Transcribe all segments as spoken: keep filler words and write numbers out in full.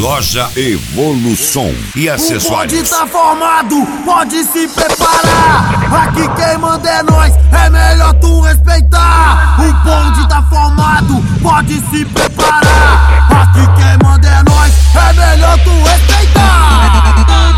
Loja Evolução e acessórios. O bonde tá formado, pode se preparar. Aqui quem manda é nós, é melhor tu respeitar. O bonde tá formado, pode se preparar. Aqui quem manda é nós, é melhor tu respeitar.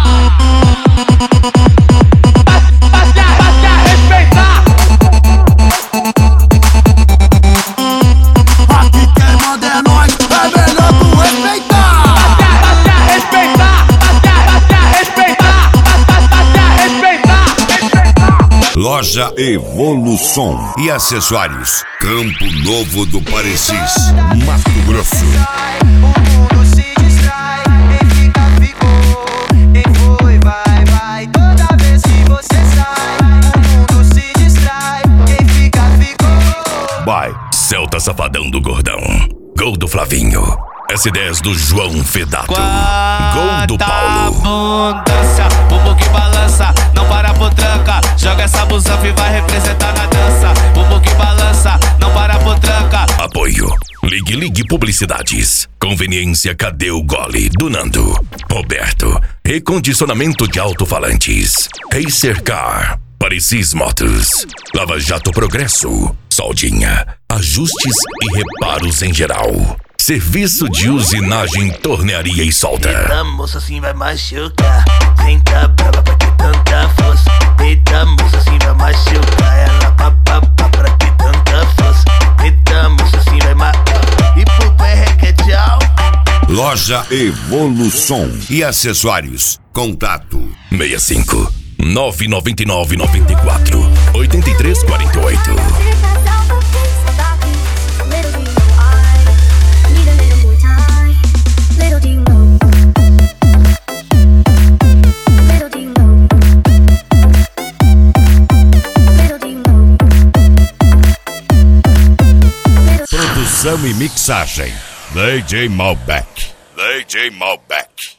Loja Evolução e acessórios. Campo Novo do Parecis, Mato Grosso. O mundo se distrai, quem fica ficou, quem foi vai vai. Toda vez que você sai, o mundo se distrai, quem fica ficou. Vai, Celta Safadão do Gordão. Gol do Flavinho. S dez do João Fedato. Gol do Paulo. Abundância, bumbum que balança, não para por tranca. Joga essa busanfa e vai representar na dança. Bumbum que balança, não para por tranca. Apoio Ligue Ligue Publicidades. Conveniência Cadê o Gole do Nando. Roberto. Recondicionamento de alto-falantes. Racer Car. Parecis Motos. Lava Jato Progresso. Soldinha. Ajustes e reparos em geral. Serviço de usinagem, tornearia e solda. Eita moça, assim vai machucar. Senta brava pra que tanta força. Eita moça, assim vai machucar. Ela papapá pra que tanta força. Eita moça, assim vai machucar. E pro pé é tchau. Loja Evolução e acessórios. Contato seis cinco nove nove nove nove quatro oito três quatro oito. Produção e mixagem D J Malbec. D J Malbec.